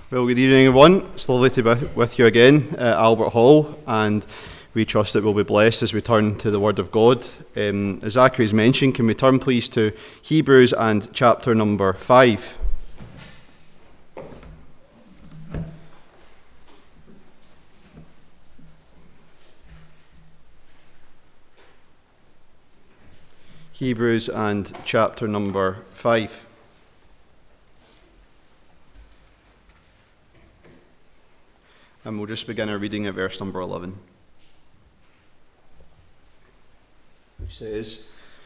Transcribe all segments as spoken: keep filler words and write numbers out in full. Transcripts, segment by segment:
Well, good evening, everyone. It's lovely to be with you again at Albert Hall, and we trust that we'll be blessed as we turn to the Word of God. Um, as Zachary's mentioned, can we turn please to Hebrews and chapter number five. Hebrews and chapter number five. And we'll just begin our reading at verse number eleven. Which says,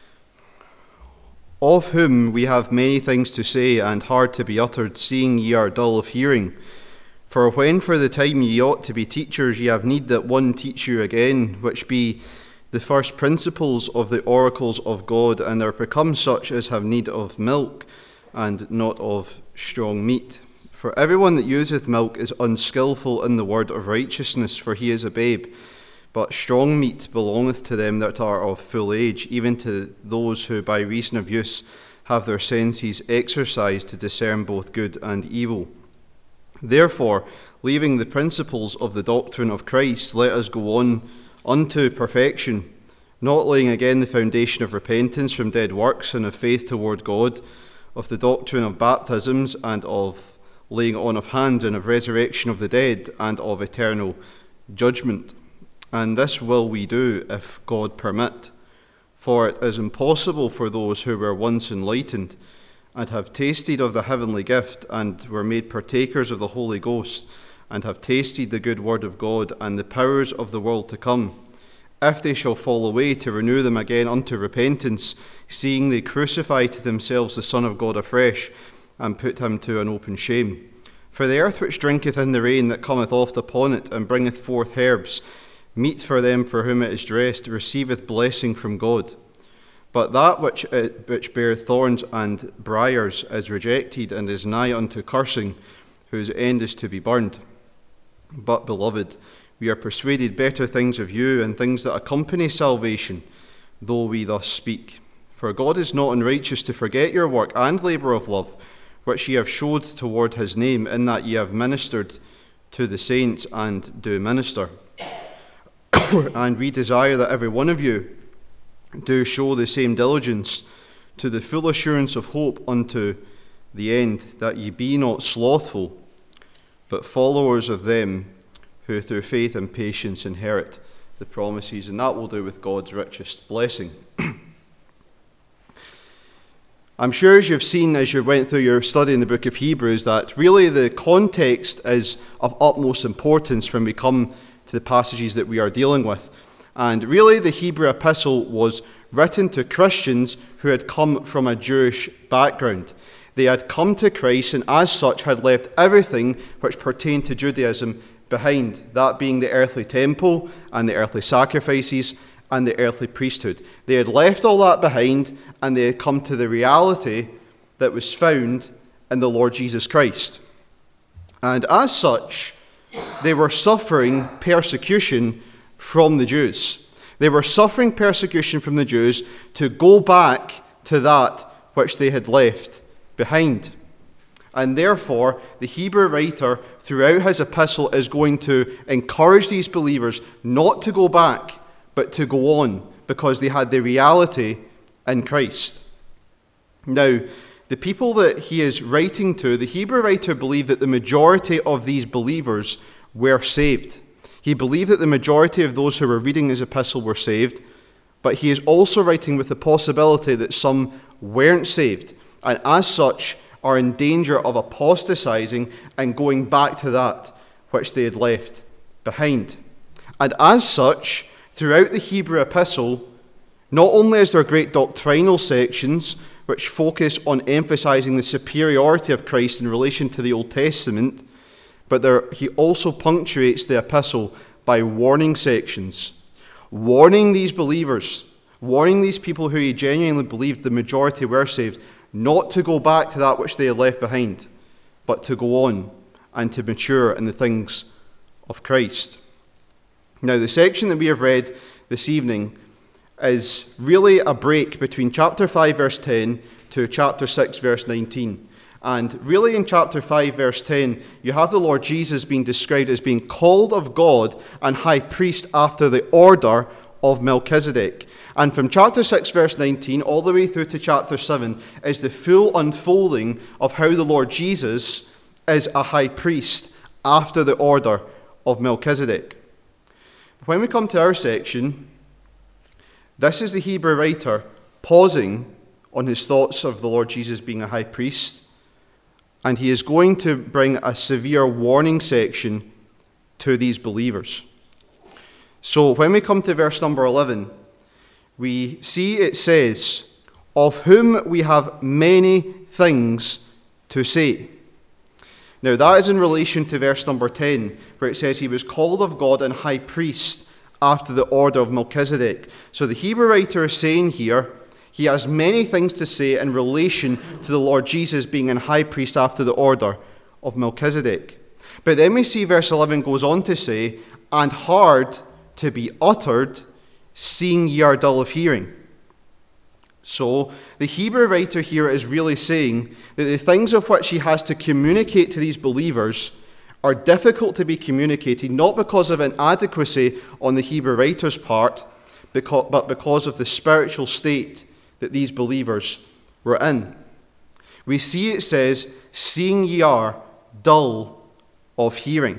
"Of whom we have many things to say, and hard to be uttered, seeing ye are dull of hearing. For when for the time ye ought to be teachers, ye have need that one teach you again, which be the first principles of the oracles of God, and are become such as have need of milk, and not of strong meat. For everyone that useth milk is unskillful in the word of righteousness, for he is a babe. But strong meat belongeth to them that are of full age, even to those who by reason of use have their senses exercised to discern both good and evil. Therefore, leaving the principles of the doctrine of Christ, let us go on unto perfection, not laying again the foundation of repentance from dead works and of faith toward God, of the doctrine of baptisms, and of laying on of hands, and of resurrection of the dead, and of eternal judgment. And this will we do, if God permit. For it is impossible for those who were once enlightened, and have tasted of the heavenly gift, and were made partakers of the Holy Ghost, and have tasted the good word of God, and the powers of the world to come, if they shall fall away, to renew them again unto repentance, seeing they crucify to themselves the Son of God afresh, and put him to an open shame. For the earth which drinketh in the rain that cometh oft upon it, and bringeth forth herbs, meat for them for whom it is dressed, receiveth blessing from God. But that which, uh, which beareth thorns and briars is rejected, and is nigh unto cursing, whose end is to be burned. But, beloved, we are persuaded better things of you, and things that accompany salvation, though we thus speak. For God is not unrighteous to forget your work and labour of love, which ye have showed toward his name, in that ye have ministered to the saints and do minister. And we desire that every one of you do show the same diligence to the full assurance of hope unto the end, that ye be not slothful, but followers of them who through faith and patience inherit the promises." And that will do with God's richest blessing. I'm sure as you've seen as you went through your study in the book of Hebrews that really the context is of utmost importance when we come to the passages that we are dealing with. And really the Hebrew epistle was written to Christians who had come from a Jewish background. They had come to Christ and as such had left everything which pertained to Judaism behind, that being the earthly temple and the earthly sacrifices and the earthly priesthood. They had left all that behind, and they had come to the reality that was found in the Lord Jesus Christ. And as such, they were suffering persecution from the Jews. They were suffering persecution from the Jews to go back to that which they had left behind. And therefore, the Hebrew writer throughout his epistle is going to encourage these believers not to go back, but to go on, because they had the reality in Christ. Now, the people that he is writing to, the Hebrew writer believed that the majority of these believers were saved. He believed that the majority of those who were reading his epistle were saved, but he is also writing with the possibility that some weren't saved, and as such are in danger of apostatizing and going back to that which they had left behind. And as such, throughout the Hebrew epistle, not only is there great doctrinal sections which focus on emphasizing the superiority of Christ in relation to the Old Testament, but there, he also punctuates the epistle by warning sections, warning these believers, warning these people who he genuinely believed the majority were saved, not to go back to that which they had left behind, but to go on and to mature in the things of Christ. Now, the section that we have read this evening is really a break between chapter five, verse ten, to chapter six, verse nineteen. And really in chapter five, verse ten, you have the Lord Jesus being described as being called of God and high priest after the order of Melchizedek. And from chapter six, verse nineteen, all the way through to chapter seven, is the full unfolding of how the Lord Jesus is a high priest after the order of Melchizedek. When we come to our section, this is the Hebrew writer pausing on his thoughts of the Lord Jesus being a high priest, and he is going to bring a severe warning section to these believers. So when we come to verse number eleven, we see it says, "Of whom we have many things to say." Now that is in relation to verse number ten, where it says he was called of God and high priest after the order of Melchizedek. So the Hebrew writer is saying here, he has many things to say in relation to the Lord Jesus being a high priest after the order of Melchizedek. But then we see verse eleven goes on to say, "And hard to be uttered, seeing ye are dull of hearing." So the Hebrew writer here is really saying that the things of which he has to communicate to these believers are difficult to be communicated, not because of inadequacy on the Hebrew writer's part, but because of the spiritual state that these believers were in. We see it says, "Seeing ye are dull of hearing."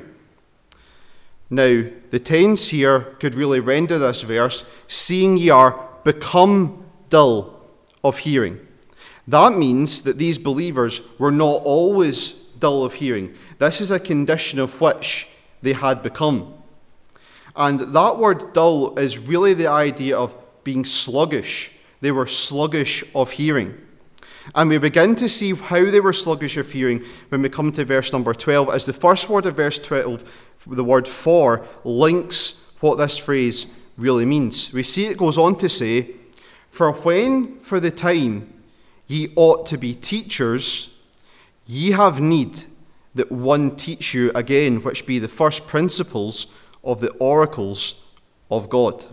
Now, the tense here could really render this verse, "Seeing ye are become dull of hearing." That means that these believers were not always dull of hearing. This is a condition of which they had become. And that word dull is really the idea of being sluggish. They were sluggish of hearing. And we begin to see how they were sluggish of hearing when we come to verse number twelve, as the first word of verse twelve, the word "for," links what this phrase really means. We see it goes on to say, "For when for the time ye ought to be teachers, ye have need that one teach you again, which be the first principles of the oracles of God."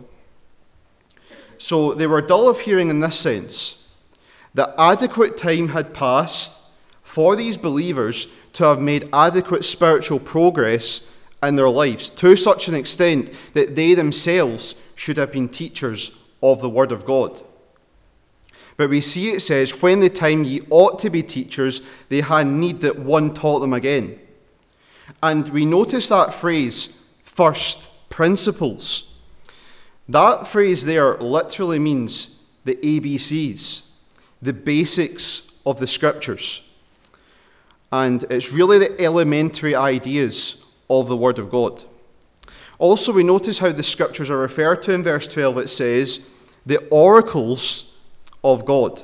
So they were dull of hearing in this sense, that adequate time had passed for these believers to have made adequate spiritual progress in their lives, to such an extent that they themselves should have been teachers of the Word of God. But we see it says, "When the time ye ought to be teachers, they had need that one taught them again." And we notice that phrase, "first principles." That phrase there literally means the A B Cs, the basics of the Scriptures. And it's really the elementary ideas of the Word of God. Also, we notice how the Scriptures are referred to in verse twelve. It says, "the oracles of God."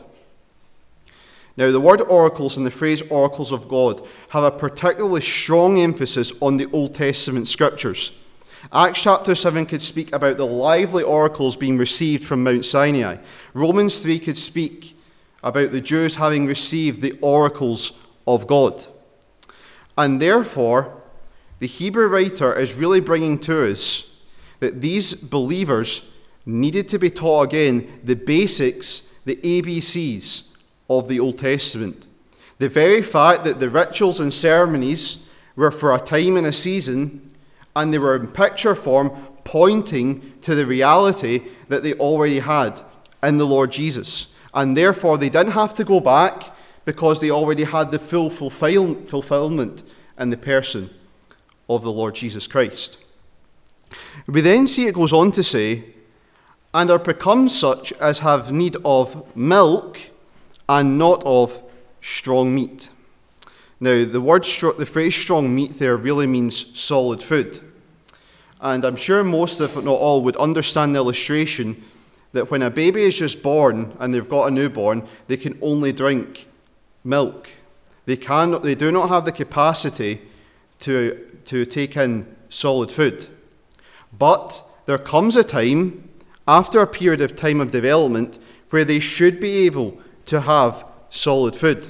Now, the word oracles and the phrase oracles of God have a particularly strong emphasis on the Old Testament Scriptures. Acts chapter seven could speak about the lively oracles being received from Mount Sinai. Romans three could speak about the Jews having received the oracles of God. And therefore, the Hebrew writer is really bringing to us that these believers needed to be taught again the basics, the A B Cs of the Old Testament. The very fact that the rituals and ceremonies were for a time and a season, and they were in picture form, pointing to the reality that they already had in the Lord Jesus. And therefore, they didn't have to go back because they already had the full fulfill- fulfillment in the person of the Lord Jesus Christ. We then see it goes on to say, "and are become such as have need of milk and not of strong meat." Now, the word, the phrase strong meat there really means solid food. And I'm sure most, if not all, would understand the illustration that when a baby is just born and they've got a newborn, they can only drink milk. They cannot, they do not have the capacity to, to take in solid food. But there comes a time, after a period of time of development, where they should be able to have solid food.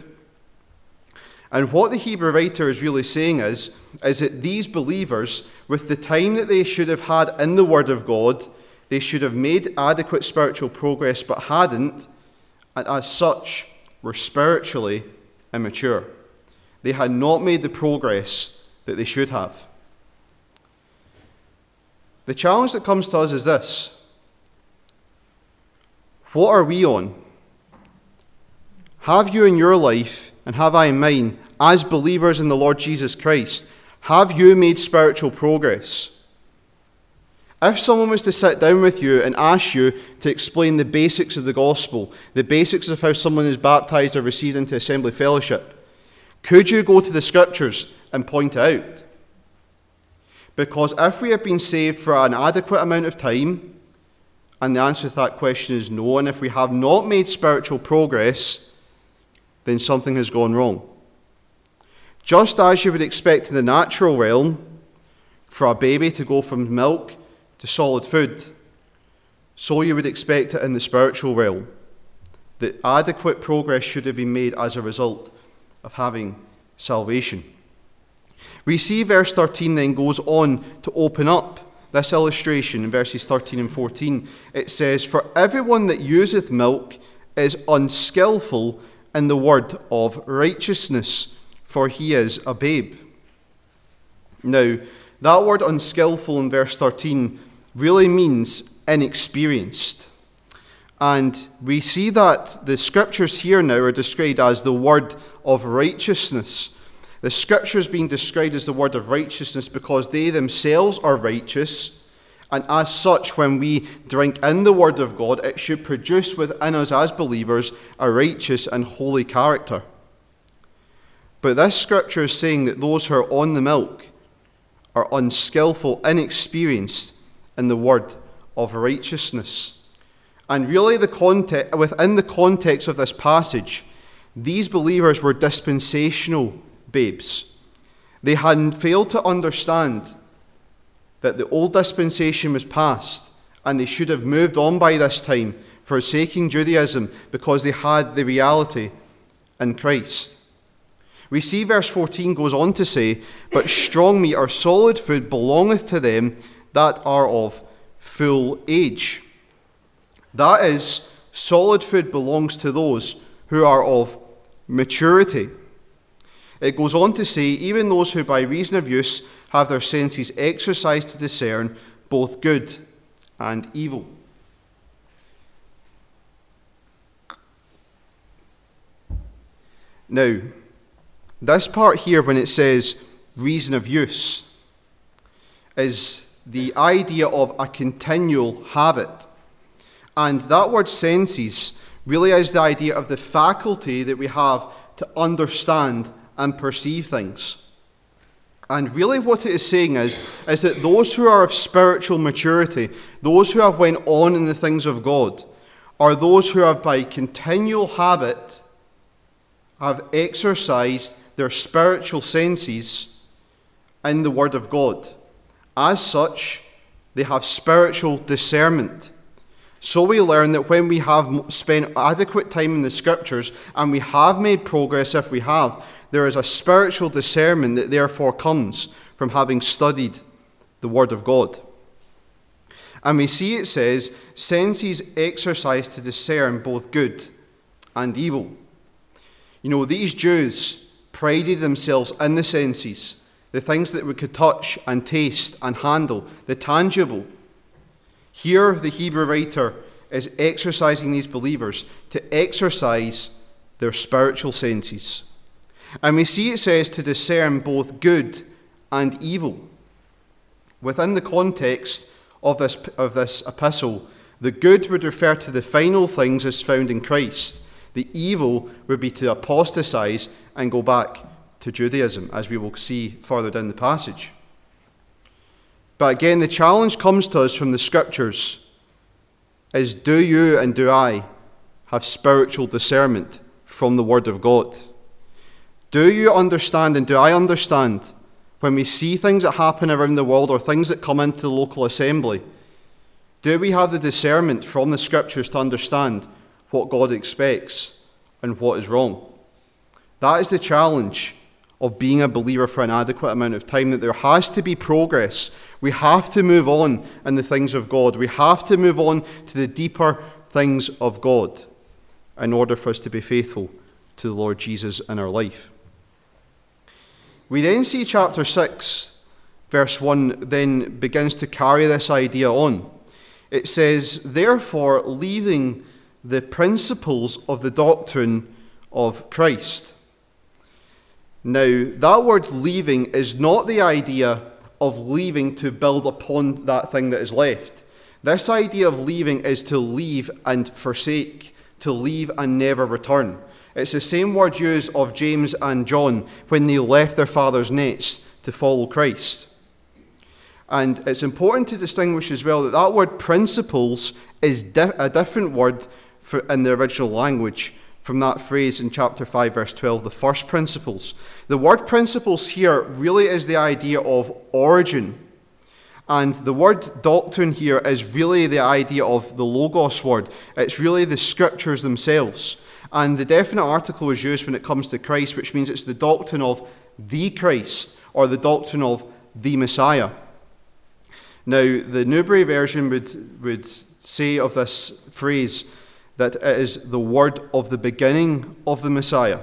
And what the Hebrew writer is really saying is, is that these believers, with the time that they should have had in the Word of God, they should have made adequate spiritual progress but hadn't, and as such were spiritually immature. They had not made the progress that they should have. The challenge that comes to us is this: what are we on? Have you in your life, and have I in mine, as believers in the Lord Jesus Christ, have you made spiritual progress? If someone was to sit down with you and ask you to explain the basics of the gospel, the basics of how someone is baptized or received into assembly fellowship, could you go to the scriptures and point it out? Because if we have been saved for an adequate amount of time, and the answer to that question is no, and if we have not made spiritual progress, then something has gone wrong. Just as you would expect in the natural realm for a baby to go from milk to solid food, so you would expect it in the spiritual realm, that adequate progress should have been made as a result of having salvation. We see verse thirteen then goes on to open up this illustration in verses thirteen and fourteen. It says, "For everyone that useth milk is unskillful in the word of righteousness, for he is a babe." Now, that word unskillful in verse thirteen really means inexperienced. And we see that the scriptures here now are described as the word of righteousness. The scriptures being described as the word of righteousness because they themselves are righteous, and as such, when we drink in the word of God, it should produce within us as believers a righteous and holy character. But this scripture is saying that those who are on the milk are unskillful, inexperienced in the word of righteousness. And really, the context, within the context of this passage, these believers were dispensational babes. They had failed to understand that the old dispensation was past, and they should have moved on by this time, forsaking Judaism, because they had the reality in Christ. We see verse fourteen goes on to say, "But strong meat or solid food belongeth to them that are of full age." That is, solid food belongs to those who are of maturity. It goes on to say, "Even those who by reason of use have their senses exercised to discern both good and evil." Now, this part here, when it says reason of use, is the idea of a continual habit. And that word senses really is the idea of the faculty that we have to understand and perceive things. And really what it is saying is, is that those who are of spiritual maturity, those who have went on in the things of God, are those who have by continual habit have exercised their spiritual senses in the Word of God. As such, they have spiritual discernment. So we learn that when we have spent adequate time in the Scriptures, and we have made progress if we have, there is a spiritual discernment that therefore comes from having studied the Word of God. And we see it says, senses exercised to discern both good and evil. You know, these Jews prided themselves in the senses, the things that we could touch and taste and handle, the tangible. Here, the Hebrew writer is exercising these believers to exercise their spiritual senses. And we see it says to discern both good and evil. Within the context of this, of this epistle, the good would refer to the final things as found in Christ. The evil would be to apostatize and go back to Judaism, as we will see further down the passage. But again, the challenge comes to us from the Scriptures is, do you and do I have spiritual discernment from the Word of God? Do you understand and do I understand when we see things that happen around the world or things that come into the local assembly? Do we have the discernment from the Scriptures to understand what God expects and what is wrong? That is the challenge of being a believer for an adequate amount of time, that there has to be progress. We have to move on in the things of God. We have to move on to the deeper things of God in order for us to be faithful to the Lord Jesus in our life. We then see chapter six, verse one, then begins to carry this idea on. It says, therefore, leaving the principles of the doctrine of Christ. Now, that word leaving is not the idea of leaving to build upon that thing that is left. This idea of leaving is to leave and forsake, to leave and never return. It's the same word used of James and John when they left their father's nets to follow Christ. And it's important to distinguish as well that that word principles is di- a different word for, in the original language from that phrase in chapter five, verse twelve, the first principles. The word principles here really is the idea of origin. And the word doctrine here is really the idea of the Logos word. It's really the scriptures themselves. And the definite article is used when it comes to Christ, which means it's the doctrine of the Christ, or the doctrine of the Messiah. Now, the Newbury version would, would say of this phrase that it is the word of the beginning of the Messiah.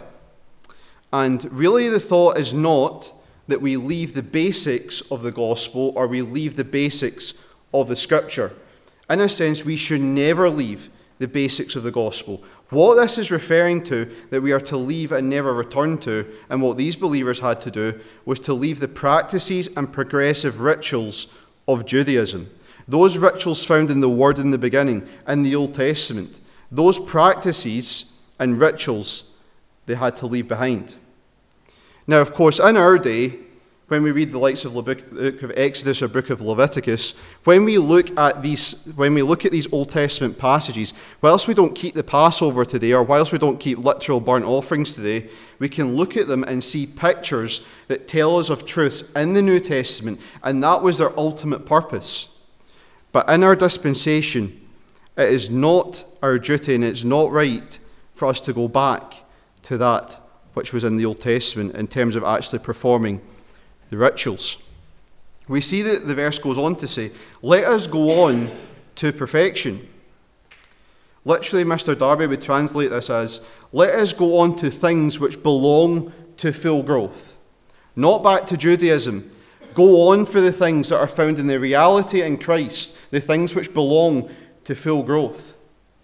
And really the thought is not that we leave the basics of the gospel or we leave the basics of the scripture. In a sense, we should never leave the basics of the gospel. What this is referring to, that we are to leave and never return to, and what these believers had to do, was to leave the practices and progressive rituals of Judaism. Those rituals found in the Word in the beginning, in the Old Testament. Those practices and rituals they had to leave behind. Now, of course, in our day, when we read the likes of the book of Exodus or book of Leviticus, when we look at these, when we look at these Old Testament passages, whilst we don't keep the Passover today, or whilst we don't keep literal burnt offerings today, we can look at them and see pictures that tell us of truths in the New Testament, and that was their ultimate purpose. But in our dispensation, it is not our duty and it's not right for us to go back to that which was in the Old Testament in terms of actually performing the rituals. We see that the verse goes on to say, let us go on to perfection. Literally, Mister Darby would translate this as, let us go on to things which belong to full growth. Not back to Judaism. Go on for the things that are found in the reality in Christ, the things which belong to full growth.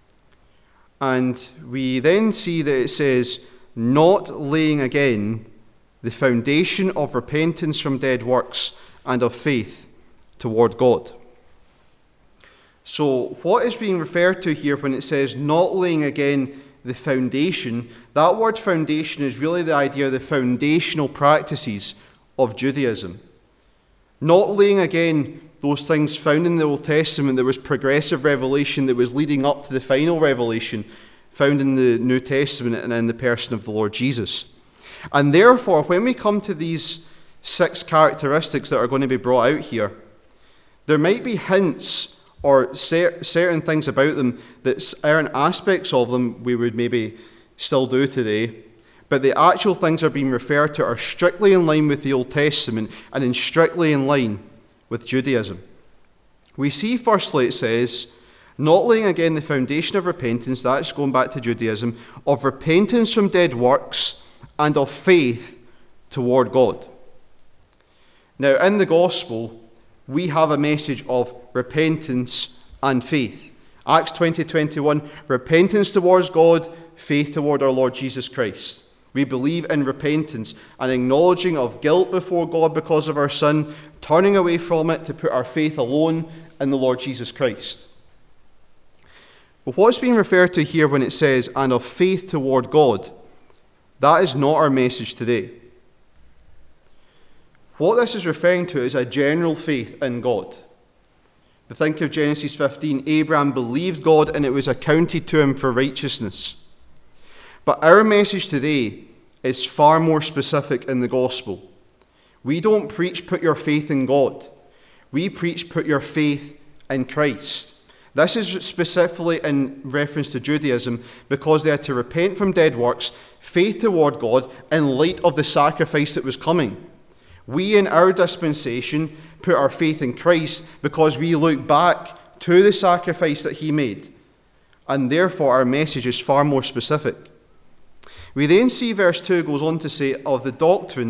And we then see that it says, not laying again the foundation of repentance from dead works and of faith toward God. So what is being referred to here when it says not laying again the foundation? That word foundation is really the idea of the foundational practices of Judaism. Not laying again those things found in the Old Testament. There was progressive revelation that was leading up to the final revelation found in the New Testament and in the person of the Lord Jesus. And therefore, when we come to these six characteristics that are going to be brought out here, there might be hints or cer- certain things about them that certain aspects of them we would maybe still do today, but the actual things that are being referred to are strictly in line with the Old Testament and in strictly in line with Judaism. We see firstly it says, not laying again the foundation of repentance, that's going back to Judaism, of repentance from dead works and of faith toward God. Now, in the gospel, we have a message of repentance and faith. Acts twenty twenty-one, repentance towards God, faith toward our Lord Jesus Christ. We believe in repentance, an acknowledging of guilt before God because of our sin, turning away from it to put our faith alone in the Lord Jesus Christ. But what's being referred to here when it says, and of faith toward God, that is not our message today. What this is referring to is a general faith in God. To think of Genesis fifteen, Abraham believed God and it was accounted to him for righteousness. But our message today is far more specific in the gospel. We don't preach put your faith in God. We preach put your faith in Christ. This is specifically in reference to Judaism because they had to repent from dead works, faith toward God, in light of the sacrifice that was coming. We in our dispensation put our faith in Christ because we look back to the sacrifice that he made. And therefore our message is far more specific. We then see verse two goes on to say of the doctrines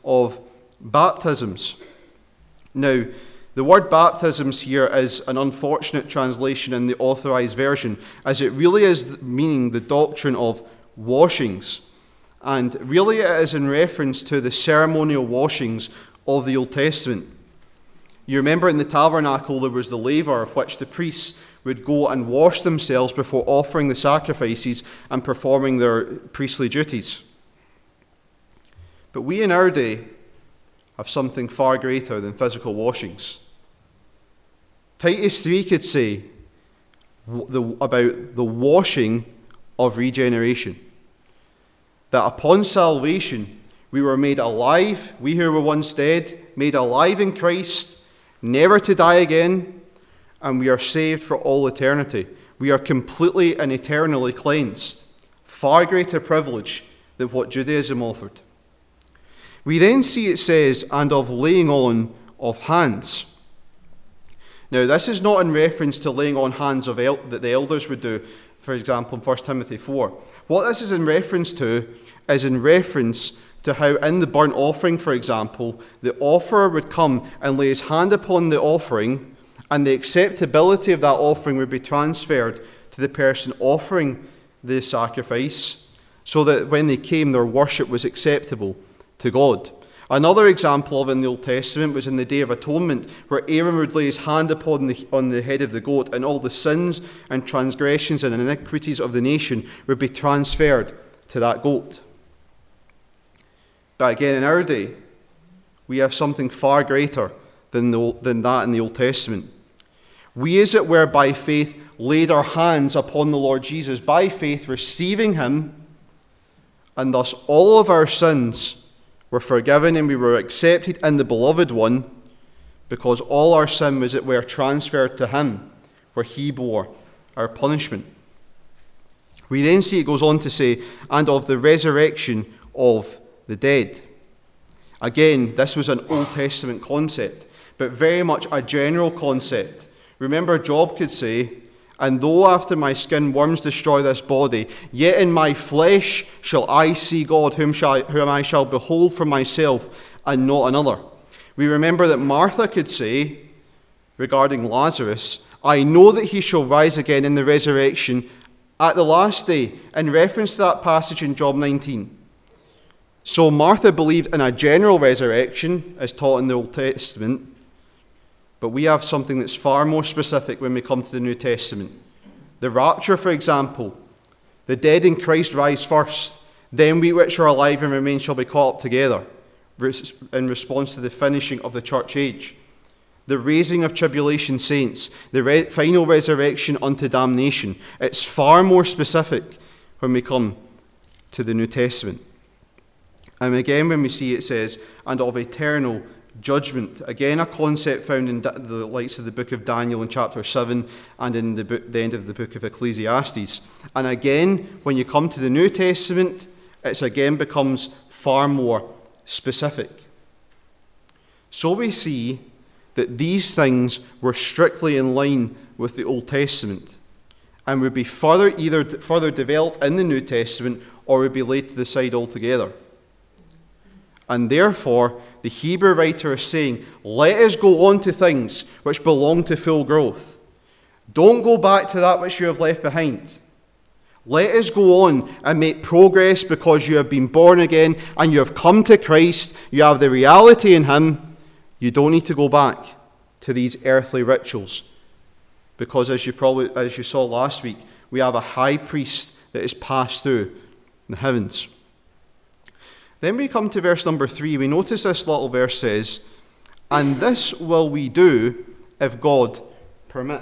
of baptisms. Now, the word baptisms here is an unfortunate translation in the Authorized Version, as it really is meaning the doctrine of washings. And really it is in reference to the ceremonial washings of the Old Testament. You remember in the tabernacle there was the laver of which the priests would go and wash themselves before offering the sacrifices and performing their priestly duties. But we in our day have something far greater than physical washings. Titus three could say the, about the washing of regeneration. That upon salvation we were made alive, we who were once dead, made alive in Christ, never to die again, and we are saved for all eternity. We are completely and eternally cleansed. Far greater privilege than what Judaism offered. We then see it says, and of laying on of hands. Now, this is not in reference to laying on hands of el- that the elders would do, for example, in First Timothy four. What this is in reference to is in reference to how in the burnt offering, for example, the offerer would come and lay his hand upon the offering, and the acceptability of that offering would be transferred to the person offering the sacrifice, so that when they came, their worship was acceptable to God. Another example of in the Old Testament was in the Day of Atonement, where Aaron would lay his hand upon the, on the head of the goat, and all the sins and transgressions and iniquities of the nation would be transferred to that goat. But again, in our day, we have something far greater than, the, than that in the Old Testament. We, as it were, by faith, laid our hands upon the Lord Jesus, by faith receiving him, and thus all of our sins were forgiven, and we were accepted in the Beloved One, because all our sin was, as it were, transferred to him, where he bore our punishment. We then see it goes on to say, and of the resurrection of the dead. Again, this was an Old Testament concept, but very much a general concept. Remember, Job could say, and though after my skin worms destroy this body, yet in my flesh shall I see God, whom, shall, whom I shall behold for myself, and not another. We remember that Martha could say, regarding Lazarus, I know that he shall rise again in the resurrection at the last day, in reference to that passage in Job nineteen. So Martha believed in a general resurrection, as taught in the Old Testament, but we have something that's far more specific when we come to the New Testament. The rapture, for example. The dead in Christ rise first, then we which are alive and remain shall be caught up together, in response to the finishing of the church age. The raising of tribulation saints, the re- final resurrection unto damnation. It's far more specific when we come to the New Testament. And again, when we see it says, and of eternal judgment. Again, a concept found in the likes of the book of Daniel in chapter seven and in the, book, the end of the book of Ecclesiastes. And again, when you come to the New Testament, it again becomes far more specific. So we see that these things were strictly in line with the Old Testament and would be further either further developed in the New Testament or would be laid to the side altogether. And therefore, the Hebrew writer is saying, let us go on to things which belong to full growth. Don't go back to that which you have left behind. Let us go on and make progress because you have been born again and you have come to Christ. You have the reality in him. You don't need to go back to these earthly rituals. Because as you probably as you saw last week, we have a high priest that is passed through the heavens. Then we come to verse number three. We notice this little verse says, and this will we do if God permit.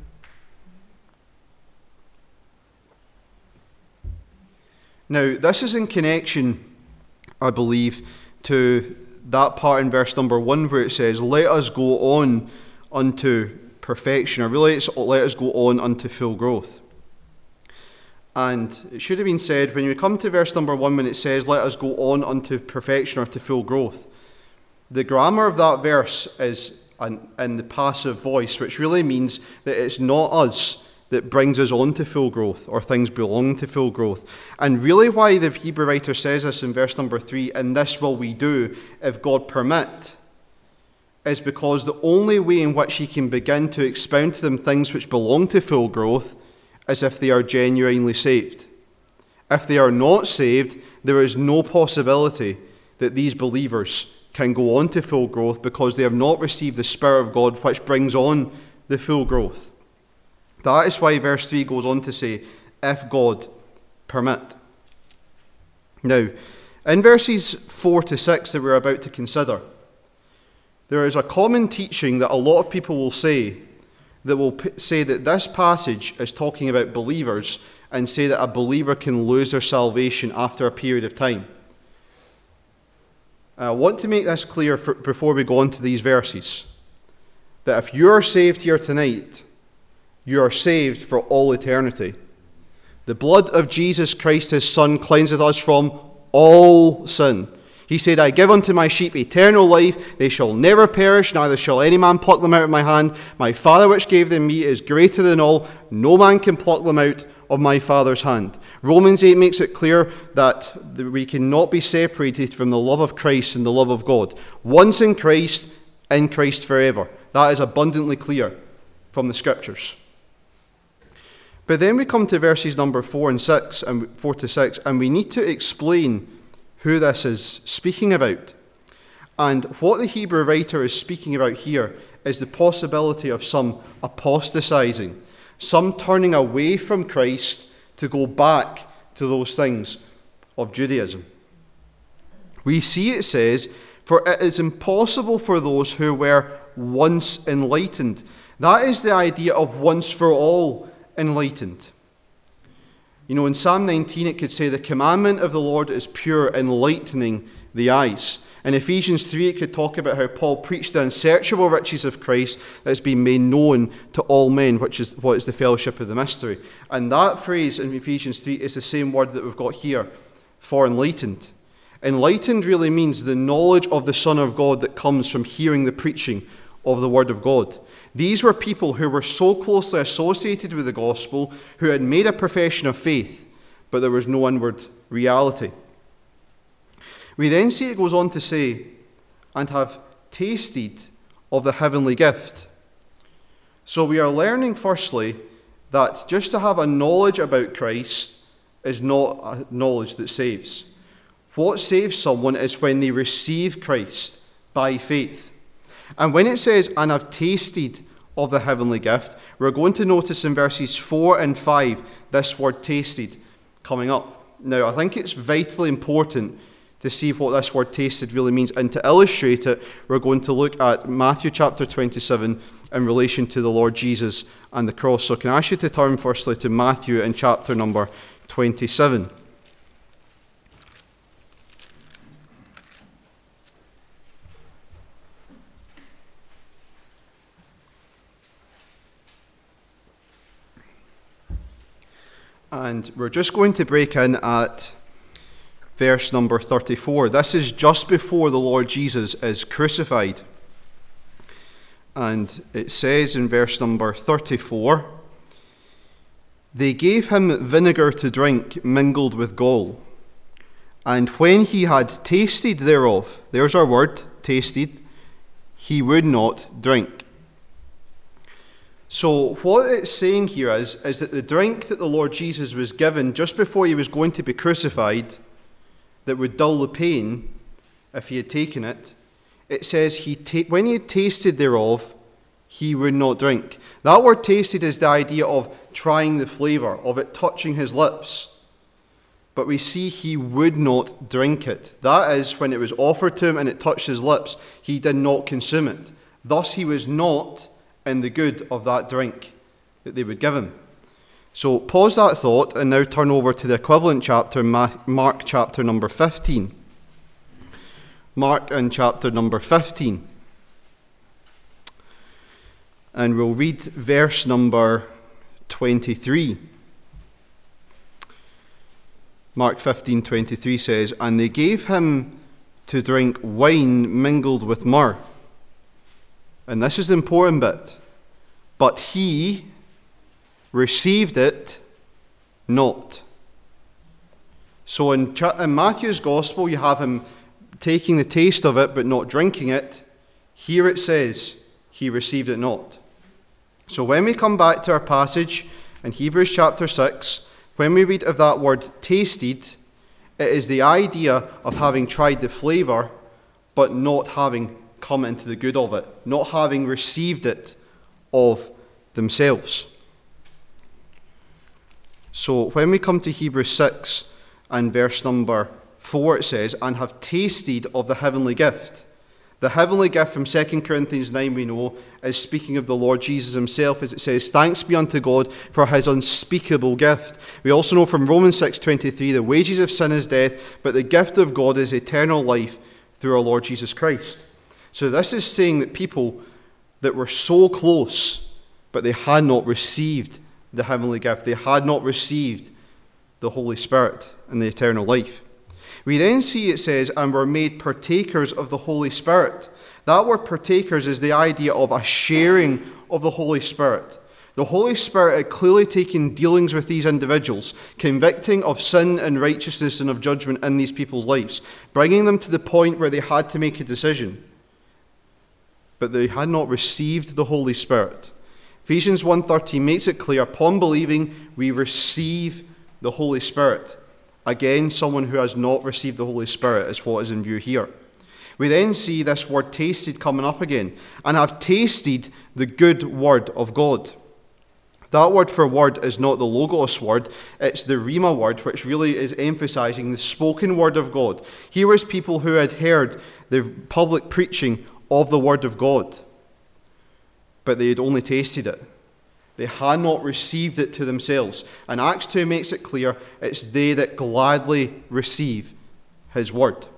Now, this is in connection, I believe, to that part in verse number one where it says, let us go on unto perfection, or really it's let us go on unto full growth. And it should have been said, when you come to verse number one, when it says, let us go on unto perfection or to full growth, the grammar of that verse is an, in the passive voice, which really means that it's not us that brings us on to full growth, or things belong to full growth. And really why the Hebrew writer says this in verse number three, and this will we do if God permit, is because the only way in which he can begin to expound to them things which belong to full growth is if they are genuinely saved. If they are not saved, there is no possibility that these believers can go on to full growth because they have not received the Spirit of God which brings on the full growth. That is why verse three goes on to say, if God permit. Now, in verses four to six that we're about to consider, there is a common teaching that a lot of people will say that will p- say that this passage is talking about believers and say that a believer can lose their salvation after a period of time. I want to make this clear for, before we go on to these verses, that if you are saved here tonight, you are saved for all eternity. The blood of Jesus Christ, his Son, cleanseth us from all sin. He said, I give unto my sheep eternal life. They shall never perish, neither shall any man pluck them out of my hand. My Father which gave them me is greater than all. No man can pluck them out of my Father's hand. Romans eight makes it clear that we cannot be separated from the love of Christ and the love of God. Once in Christ, in Christ forever. That is abundantly clear from the Scriptures. But then we come to verses number four and six, and four to six, and we need to explain who this is speaking about. And what the Hebrew writer is speaking about here is the possibility of some apostatizing, some turning away from Christ to go back to those things of Judaism. We see it says, for it is impossible for those who were once enlightened. That is the idea of once for all enlightened. You know, in Psalm nineteen it could say, the commandment of the Lord is pure, enlightening the eyes. In Ephesians three it could talk about how Paul preached the unsearchable riches of Christ that has been made known to all men, which is what is the fellowship of the mystery. And that phrase in Ephesians three is the same word that we've got here for enlightened. Enlightened really means the knowledge of the Son of God that comes from hearing the preaching of the Word of God. These were people who were so closely associated with the gospel, who had made a profession of faith, but there was no inward reality. We then see it goes on to say, and have tasted of the heavenly gift. So we are learning firstly that just to have a knowledge about Christ is not a knowledge that saves. What saves someone is when they receive Christ by faith. And when it says, and have tasted of the heavenly gift, we're going to notice in verses four and five this word tasted coming up. Now, I think it's vitally important to see what this word tasted really means. And to illustrate it, we're going to look at Matthew chapter twenty-seven in relation to the Lord Jesus and the cross. So can I ask you to turn firstly to Matthew in chapter number twenty-seven. And we're just going to break in at verse number thirty-four. This is just before the Lord Jesus is crucified. And it says in verse number thirty-four, they gave him vinegar to drink mingled with gall. And when he had tasted thereof, there's our word, tasted, he would not drink. So what it's saying here is, is that the drink that the Lord Jesus was given just before he was going to be crucified, that would dull the pain if he had taken it, it says he ta- when he had tasted thereof, he would not drink. That word tasted is the idea of trying the flavour, of it touching his lips. But we see he would not drink it. That is, when it was offered to him and it touched his lips, he did not consume it. Thus he was not in the good of that drink that they would give him. So pause that thought and now turn over to the equivalent chapter, Mark chapter number fifteen. Mark in chapter number fifteen. And we'll read verse number twenty-three. Mark fifteen twenty-three says, and they gave him to drink wine mingled with myrrh. And this is the important bit. But he, received it not. So in, in Matthew's Gospel, you have him taking the taste of it but not drinking it. Here it says, he received it not. So when we come back to our passage in Hebrews chapter six, when we read of that word tasted, it is the idea of having tried the flavour but not having come into the good of it, not having received it of themselves. So when we come to Hebrews six and verse number four, it says, and have tasted of the heavenly gift. The heavenly gift from Second Corinthians nine, we know, is speaking of the Lord Jesus himself, as it says, thanks be unto God for his unspeakable gift. We also know from Romans six twenty-three, the wages of sin is death, but the gift of God is eternal life through our Lord Jesus Christ. So this is saying that people that were so close, but they had not received the heavenly gift, they had not received the Holy Spirit and the eternal life. We then see it says, and were made partakers of the Holy Spirit. That word partakers is the idea of a sharing of the Holy Spirit. The Holy Spirit had clearly taken dealings with these individuals, convicting of sin and righteousness and of judgment in these people's lives, bringing them to the point where they had to make a decision. But they had not received the Holy Spirit. Ephesians one thirteen makes it clear, upon believing, we receive the Holy Spirit. Again, someone who has not received the Holy Spirit is what is in view here. We then see this word tasted coming up again, and have tasted the good word of God. That word for word is not the Logos word, it's the Rhema word, which really is emphasizing the spoken word of God. Here was people who had heard the public preaching of the word of God, but they had only tasted it. They had not received it to themselves. And Acts two makes it clear, it's they that gladly receive his word.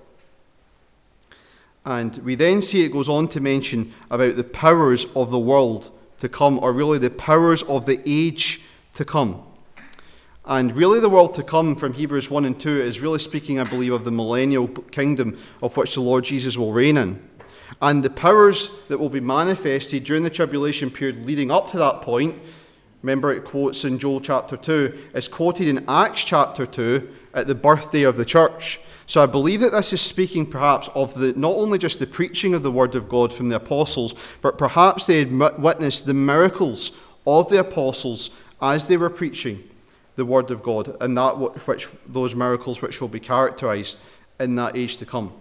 And we then see it goes on to mention about the powers of the world to come, or really the powers of the age to come. And really the world to come from Hebrews one and two is really speaking, I believe, of the millennial kingdom of which the Lord Jesus will reign in. And the powers that will be manifested during the tribulation period leading up to that point, remember it quotes in Joel chapter two, is quoted in Acts chapter two at the birthday of the church. So I believe that this is speaking perhaps of the not only just the preaching of the word of God from the apostles, but perhaps they had witnessed the miracles of the apostles as they were preaching the word of God, and that which those miracles which will be characterized in that age to come.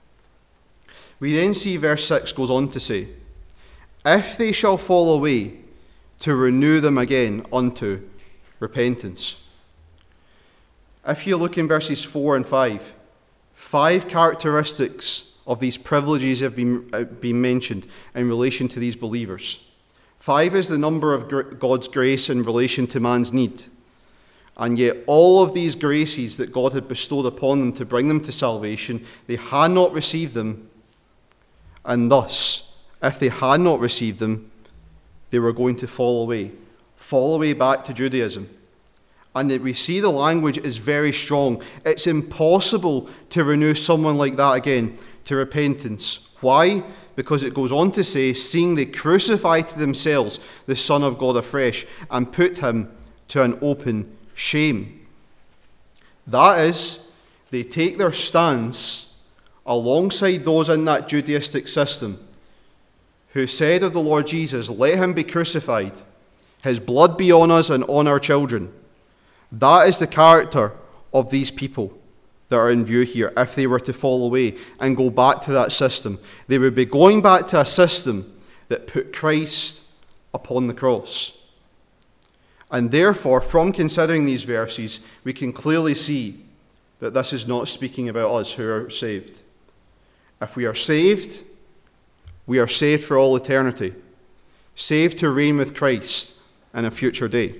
We then see verse six goes on to say, if they shall fall away, to renew them again unto repentance. If you look in verses four and five, five characteristics of these privileges have been, uh, been mentioned in relation to these believers. Five is the number of gr- God's grace in relation to man's need. And yet all of these graces that God had bestowed upon them to bring them to salvation, they had not received them. And thus, if they had not received them, they were going to fall away, fall away back to Judaism. And we see the language is very strong. It's impossible to renew someone like that again to repentance. Why? Because it goes on to say, seeing they crucify to themselves the Son of God afresh and put him to an open shame. That is, they take their stance alongside those in that Judaistic system who said of the Lord Jesus, let him be crucified, his blood be on us and on our children. That is the character of these people that are in view here. If they were to fall away and go back to that system, they would be going back to a system that put Christ upon the cross. And therefore, from considering these verses, we can clearly see that this is not speaking about us who are saved. If we are saved, we are saved for all eternity, saved to reign with Christ in a future day.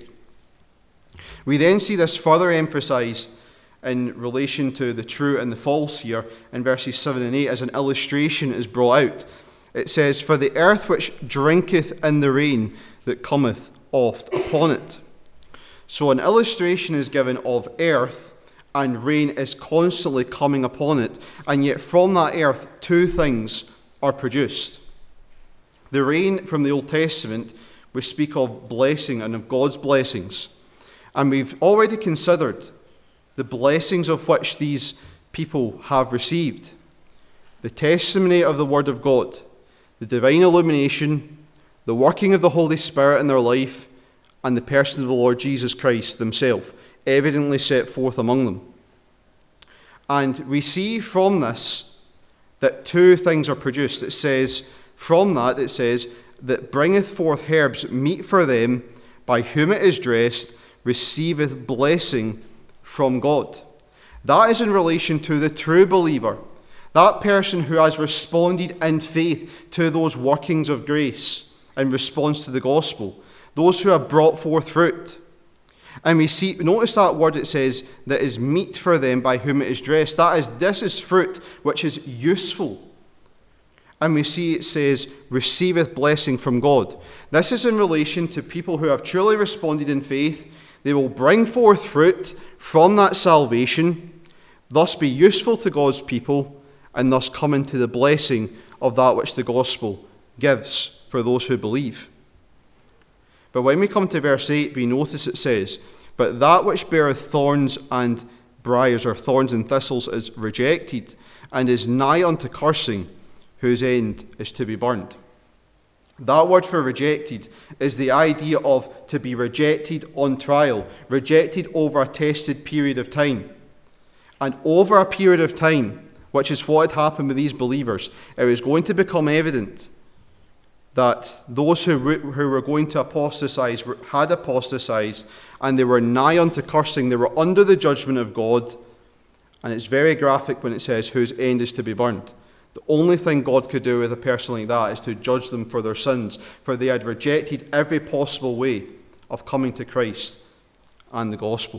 We then see this further emphasized in relation to the true and the false here in verses seven and eight as an illustration is brought out. It says, for the earth which drinketh in the rain that cometh oft upon it. So an illustration is given of earth, and rain is constantly coming upon it, and yet from that earth two things are produced. The rain from the Old Testament which speak of blessing and of God's blessings. And we've already considered the blessings of which these people have received. The testimony of the Word of God, the divine illumination, the working of the Holy Spirit in their life, and the person of the Lord Jesus Christ himself, evidently set forth among them. And we see from this that two things are produced. It says, from that, it says, that bringeth forth herbs meet for them, by whom it is dressed, receiveth blessing from God. That is in relation to the true believer, that person who has responded in faith to those workings of grace in response to the gospel, those who have brought forth fruit. And we see, notice that word it says, that is meet for them by whom it is dressed. That is, this is fruit which is useful. And we see it says, receiveth blessing from God. This is in relation to people who have truly responded in faith. They will bring forth fruit from that salvation, thus be useful to God's people, and thus come into the blessing of that which the gospel gives for those who believe. But when we come to verse eight, we notice it says, but that which beareth thorns and briars, or thorns and thistles, is rejected, and is nigh unto cursing, whose end is to be burned. That word for rejected is the idea of to be rejected on trial, rejected over a tested period of time. And over a period of time, which is what had happened with these believers, it was going to become evident that those who who were going to apostatize had apostatized, and they were nigh unto cursing. They were under the judgment of God. And it's very graphic when it says, whose end is to be burned. The only thing God could do with a person like that is to judge them for their sins, for they had rejected every possible way of coming to Christ and the gospel.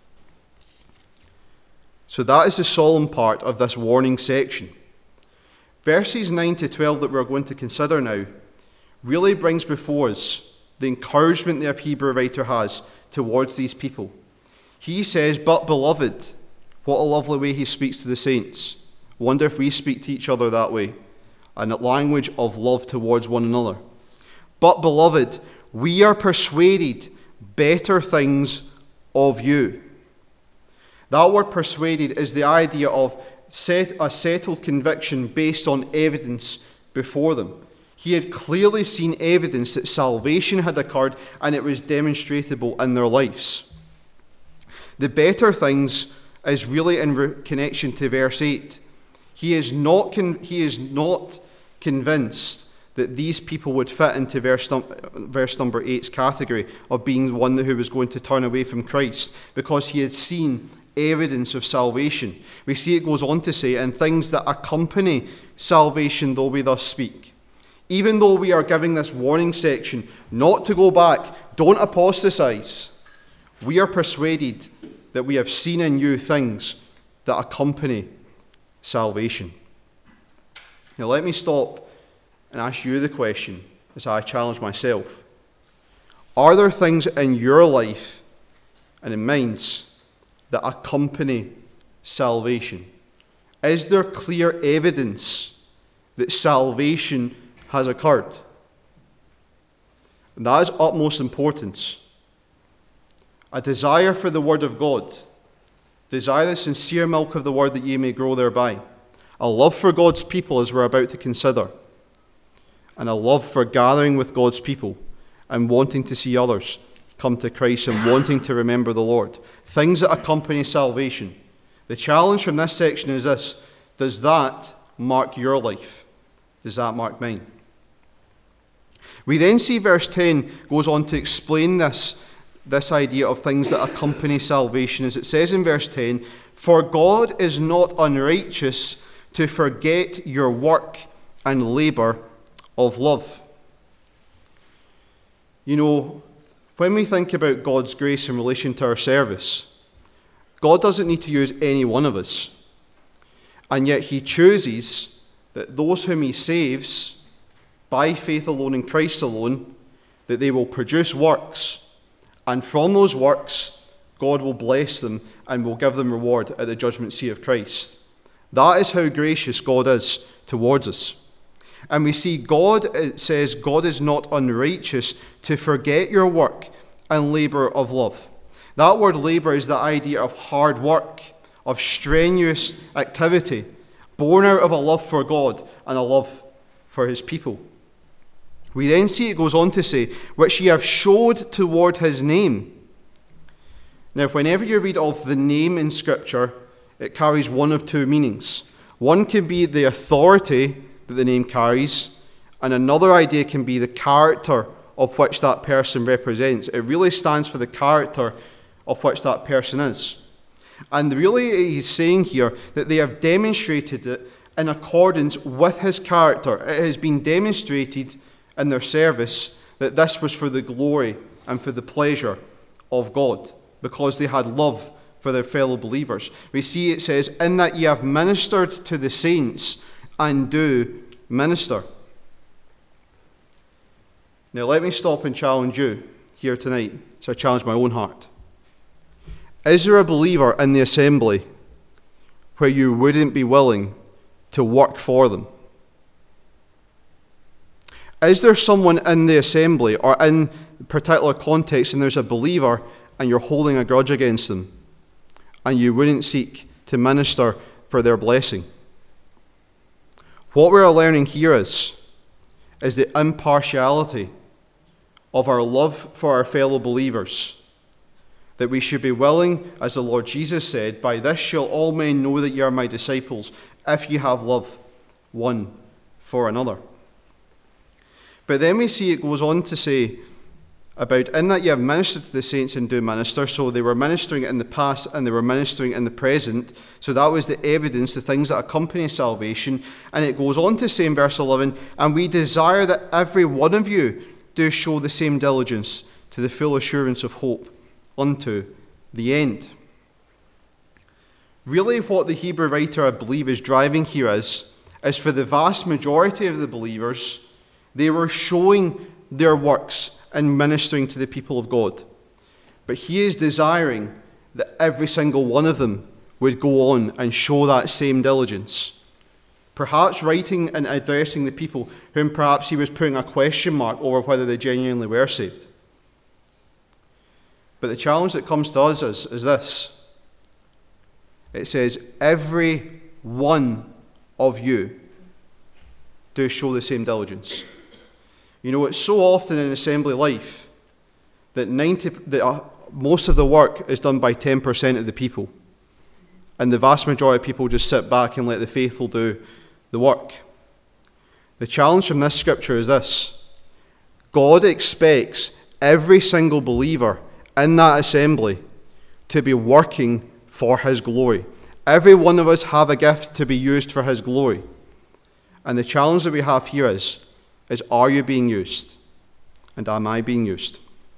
So that is the solemn part of this warning section. Verses nine to twelve that we're going to consider now really brings before us the encouragement the Hebrew writer has towards these people. He says, but beloved, what a lovely way he speaks to the saints. Wonder if we speak to each other that way, a language of love towards one another. But beloved, we are persuaded better things of you. That word persuaded is the idea of set, a settled conviction based on evidence before them. He had clearly seen evidence that salvation had occurred, and it was demonstratable in their lives. The better things is really in re- connection to verse eight. He is not con- he is not convinced that these people would fit into verse, num- verse number eight's category of being one who was going to turn away from Christ, because he had seen evidence of salvation. We see it goes on to say, and things that accompany salvation, though we thus speak. Even though we are giving this warning section not to go back, don't apostatize, we are persuaded that we have seen in you things that accompany salvation. Now let me stop and ask you the question as I challenge myself. Are there things in your life and in mine's that accompany salvation? Is there clear evidence that salvation has occurred? And that is utmost importance. A desire for the word of God, desire the sincere milk of the word that ye may grow thereby, a love for God's people as we're about to consider, and a love for gathering with God's people and wanting to see others come to Christ and wanting to remember the Lord. Things that accompany salvation. The challenge from this section is this: does that mark your life? Does that mark mine? We then see verse ten goes on to explain this, this idea of things that accompany salvation, as it says in verse ten, for God is not unrighteous to forget your work and labour of love. You know, when we think about God's grace in relation to our service, God doesn't need to use any one of us. And yet he chooses that those whom he saves, by faith alone in Christ alone, that they will produce works. And from those works, God will bless them and will give them reward at the judgment seat of Christ. That is how gracious God is towards us. And we see God, it says, God is not unrighteous to forget your work and labor of love. That word labor is the idea of hard work, of strenuous activity, born out of a love for God and a love for his people. We then see it goes on to say, which ye have showed toward his name. Now, whenever you read of the name in Scripture, it carries one of two meanings. One can be the authority that the name carries, and another idea can be the character of which that person represents. It really stands for the character of which that person is. And really he's saying here that they have demonstrated it in accordance with his character. It has been demonstrated in their service that this was for the glory and for the pleasure of God, because they had love for their fellow believers. We see it says, in that ye have ministered to the saints and do minister. Now let me stop and challenge you here tonight. So I challenge my own heart. Is there a believer in the assembly where you wouldn't be willing to work for them? Is there someone in the assembly or in a particular context and there's a believer and you're holding a grudge against them and you wouldn't seek to minister for their blessing? What we're learning here is, is the impartiality of our love for our fellow believers. That we should be willing, as the Lord Jesus said, by this shall all men know that ye are my disciples, if ye have love one for another. But then we see it goes on to say about, in that ye have ministered to the saints and do minister. So they were ministering in the past and they were ministering in the present. So that was the evidence, the things that accompany salvation. And it goes on to say in verse eleven, and we desire that every one of you do show the same diligence to the full assurance of hope unto the end. Really what the Hebrew writer, I believe, is driving here is, is for the vast majority of the believers, they were showing their works and ministering to the people of God. But he is desiring that every single one of them would go on and show that same diligence. Perhaps writing and addressing the people whom perhaps he was putting a question mark over whether they genuinely were saved. But the challenge that comes to us is, is this. It says, every one of you do show the same diligence. You know, it's so often in assembly life that ninety that uh, most of the work is done by ten percent of the people. And the vast majority of people just sit back and let the faithful do the work. The challenge from this scripture is this. God expects every single believer in that assembly to be working for his glory. Every one of us have a gift to be used for his glory. And the challenge that we have here is, is are you being used? And am I being used?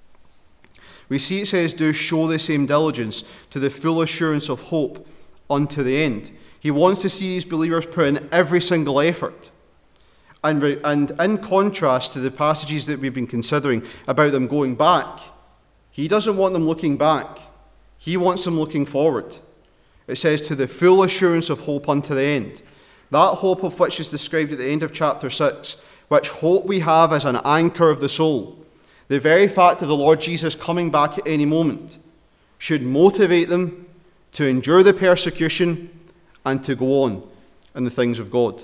We see it says, do show the same diligence to the full assurance of hope unto the end. He wants to see these believers put in every single effort. And, re- and in contrast to the passages that we've been considering about them going back, he doesn't want them looking back. He wants them looking forward. It says, to the full assurance of hope unto the end. That hope of which is described at the end of chapter six, which hope we have as an anchor of the soul. The very fact of the Lord Jesus coming back at any moment should motivate them to endure the persecution and to go on in the things of God.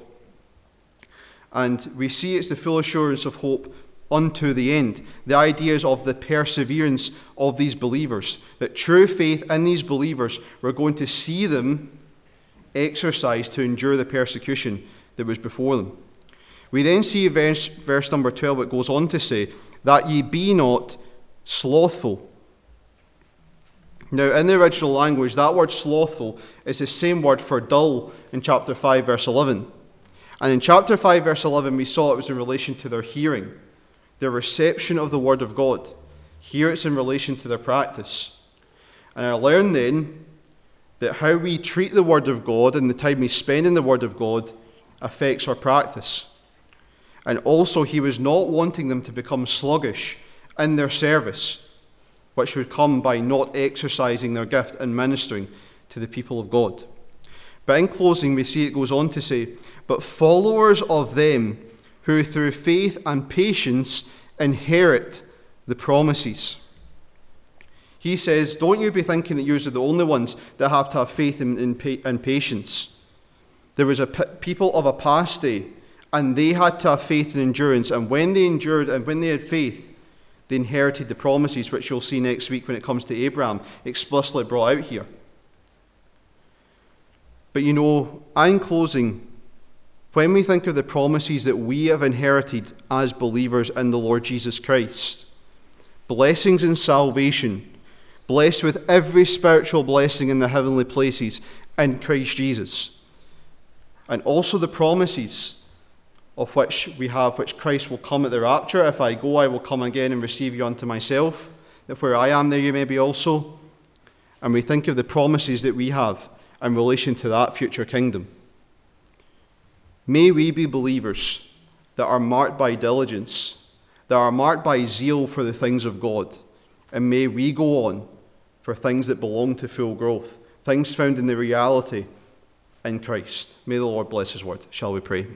And we see it's the full assurance of hope unto the end. The ideas of the perseverance of these believers, that true faith in these believers, we're going to see them exercised to endure the persecution that was before them. We then see verse, verse number twelve, it goes on to say, that ye be not slothful. Now, in the original language, that word slothful is the same word for dull in chapter five, verse eleven. And in chapter five, verse eleven, we saw it was in relation to their hearing, their reception of the word of God. Here it's in relation to their practice. And I learned then that how we treat the word of God and the time we spend in the word of God affects our practice. And also he was not wanting them to become sluggish in their service, which would come by not exercising their gift and ministering to the people of God. But in closing, we see it goes on to say, but followers of them who through faith and patience inherit the promises. He says, don't you be thinking that yours are the only ones that have to have faith and, and, and patience. There was a people of a past day, and they had to have faith and endurance, and when they endured and when they had faith, they inherited the promises, which you'll see next week when it comes to Abraham, explicitly brought out here. But you know, in closing, when we think of the promises that we have inherited as believers in the Lord Jesus Christ, blessings in salvation, blessed with every spiritual blessing in the heavenly places in Christ Jesus, and also the promises of which we have, which Christ will come at the rapture. If I go, I will come again and receive you unto myself, that where I am, there you may be also. And we think of the promises that we have in relation to that future kingdom. May we be believers that are marked by diligence, that are marked by zeal for the things of God, and may we go on for things that belong to full growth, things found in the reality in Christ. May the Lord bless his word. Shall we pray?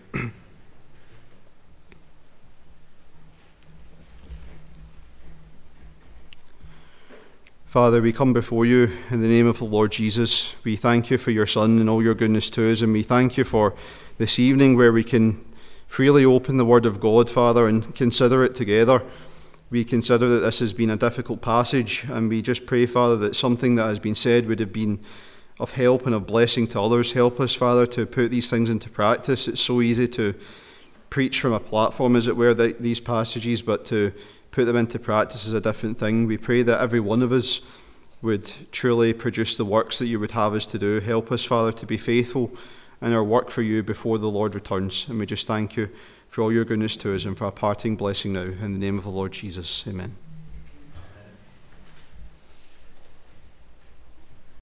Father, we come before you in the name of the Lord Jesus. We thank you for your Son and all your goodness to us, and we thank you for this evening where we can freely open the Word of God, Father, and consider it together. We consider that this has been a difficult passage, and we just pray, Father, that something that has been said would have been of help and of blessing to others. Help us, Father, to put these things into practice. It's so easy to preach from a platform, as it were, these passages, but to put them into practice is a different thing. We pray that every one of us would truly produce the works that you would have us to do. Help us, Father, to be faithful in our work for you before the Lord returns. And we just thank you for all your goodness to us and for our parting blessing now. In the name of the Lord Jesus, amen.